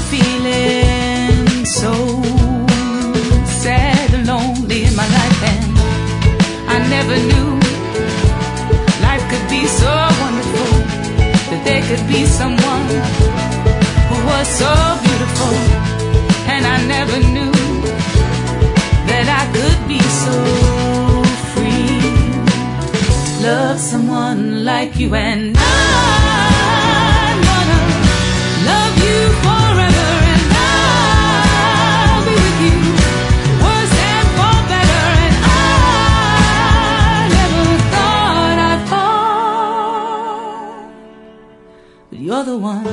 feeling so sad and lonely in my life, and I never knew life could be so wonderful, that there could be someone who was so beautiful, and I never knew that I could be so free to love someone like you. And I'm gonna love you forever, and I'll be with you worse and for better, and I never thought I'd fall, but you're the one.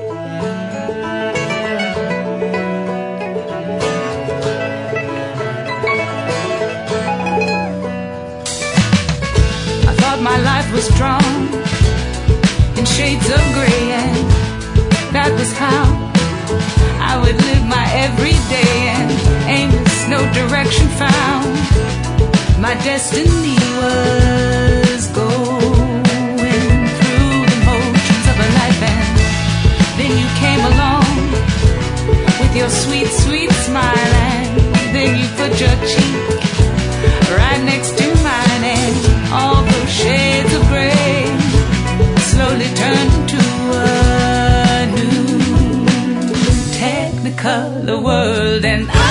My life was drawn in shades of gray, and that was how I would live my everyday, and aimless, no direction found. My destiny was going through the motions of a life, and then you came along with your sweet, sweet smile, and then you put your cheek right next to mine, and all those shades of gray slowly turned into a new technicolor world. And